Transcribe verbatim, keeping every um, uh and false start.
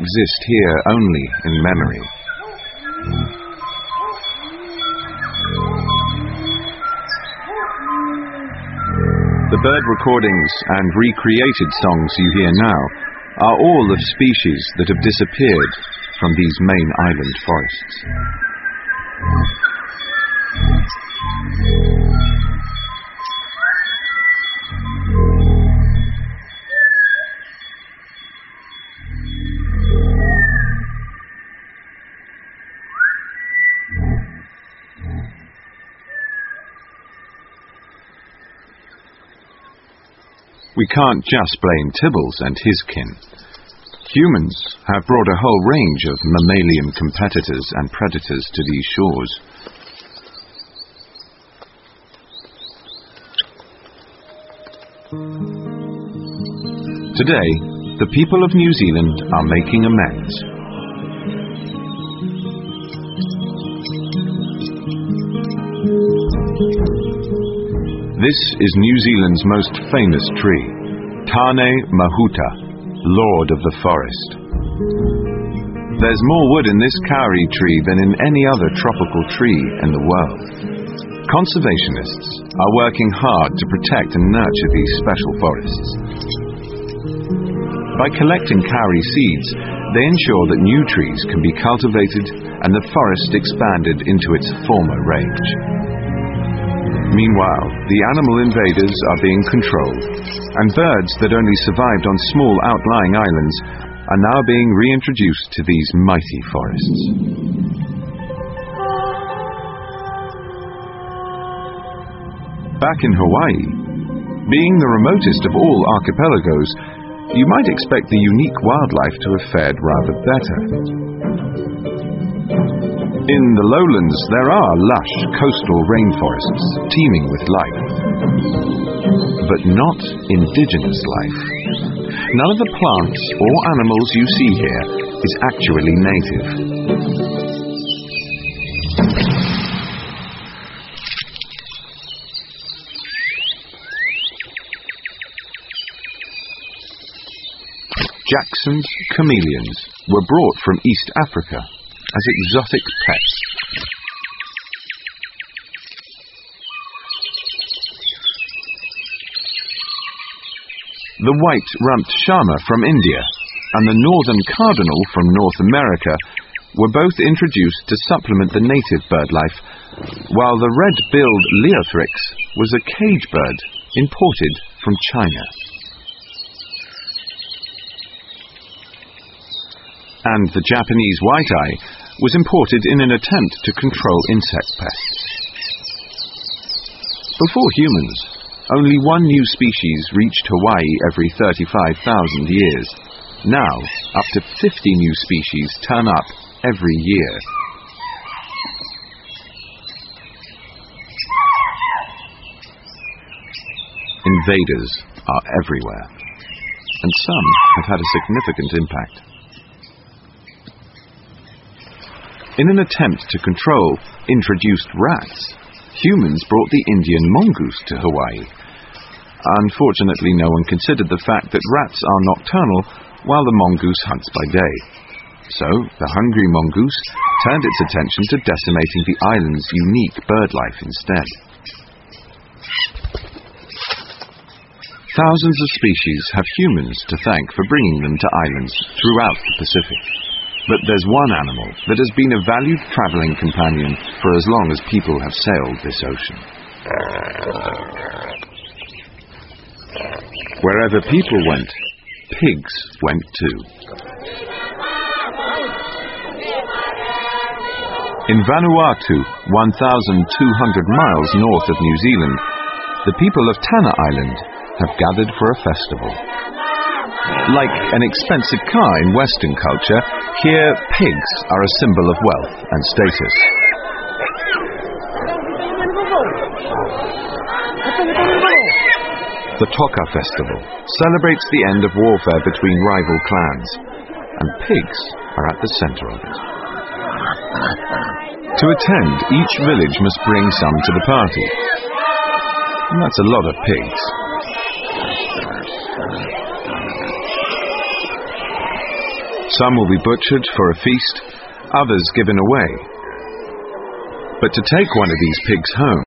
exist here only in memory. The bird recordings and recreated songs you hear now are all of species that have disappeared from these main island forests. We can't just blame Tibbles and his kin. Humans have brought a whole range of mammalian competitors and predators to these shores. Today, the people of New Zealand are making amends. This is New Zealand's most famous tree, Tane Mahuta, Lord of the Forest. There's more wood in this kauri tree than in any other tropical tree in the world. Conservationists are working hard to protect and nurture these special forests. By collecting kauri seeds, they ensure that new trees can be cultivated and the forest expanded into its former range. Meanwhile, the animal invaders are being controlled, and birds that only survived on small outlying islands are now being reintroduced to these mighty forests. Back in Hawaii, being the remotest of all archipelagos, you might expect the unique wildlife to have fared rather better. In the lowlands, there are lush coastal rainforests teeming with life, but not indigenous life. None of the plants or animals you see here is actually native. Jackson's chameleons were brought from East Africa as exotic pets. The white-rumped shama from India and the northern cardinal from North America were both introduced to supplement the native bird life, while the red-billed Leothrix was a cage bird imported from China. And the Japanese white-eye was imported in an attempt to control insect pests. Before humans, only one new species reached Hawaii every thirty-five thousand years. Now, up to fifty new species turn up every year. Invaders are everywhere, and some have had a significant impact. In an attempt to control introduced rats, humans brought the Indian mongoose to Hawaii. Unfortunately, no one considered the fact that rats are nocturnal while the mongoose hunts by day. So, the hungry mongoose turned its attention to decimating the island's unique bird life instead. Thousands of species have humans to thank for bringing them to islands throughout the Pacific. But there's one animal that has been a valued travelling companion for as long as people have sailed this ocean. Wherever people went, pigs went too. In Vanuatu, one thousand two hundred miles north of New Zealand, the people of Tanna Island have gathered for a festival. Like an expensive car in Western culture, here pigs are a symbol of wealth and status. The Toka Festival celebrates the end of warfare between rival clans, and pigs are at the centre of it. To attend, each village must bring some to the party. And that's a lot of pigs. Some will be butchered for a feast, others given away. But to take one of these pigs home